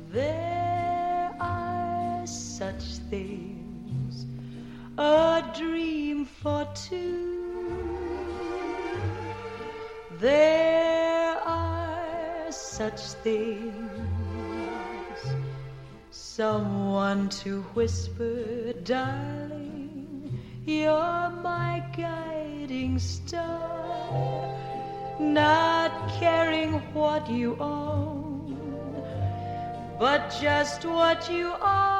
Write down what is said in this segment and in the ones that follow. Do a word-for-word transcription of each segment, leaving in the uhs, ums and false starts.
There are such things, a dream for two. There are such things, someone to whisper, darling, you're my guiding star. Not caring what you own, but just what you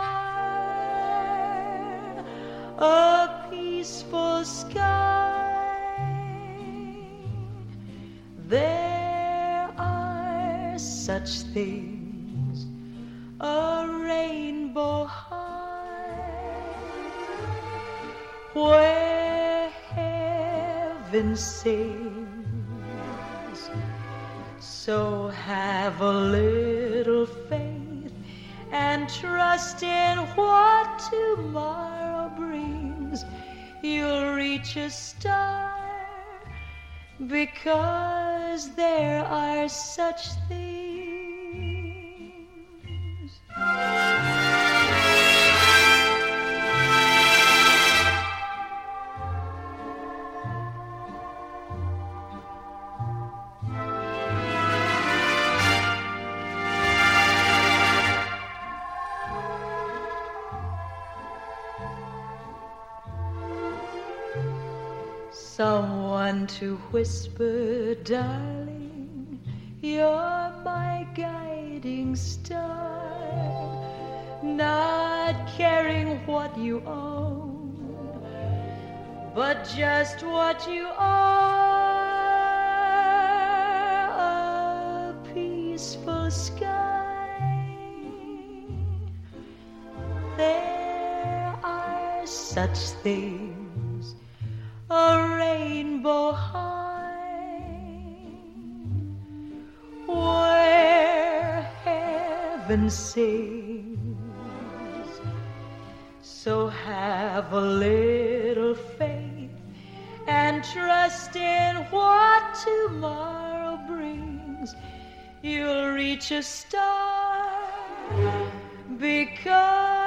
are, a peaceful sky. There are such things, a rainbow high, where heaven sings. So have a little faith and trust in what tomorrow brings. You'll reach a star, because there are such things. Someone to whisper, darling, you're my guiding star. Not caring what you own, but just what you are, a peaceful sky. There are such things, a rainbow high, where heaven sings. So have a little faith and trust in what tomorrow brings. You'll reach a star, because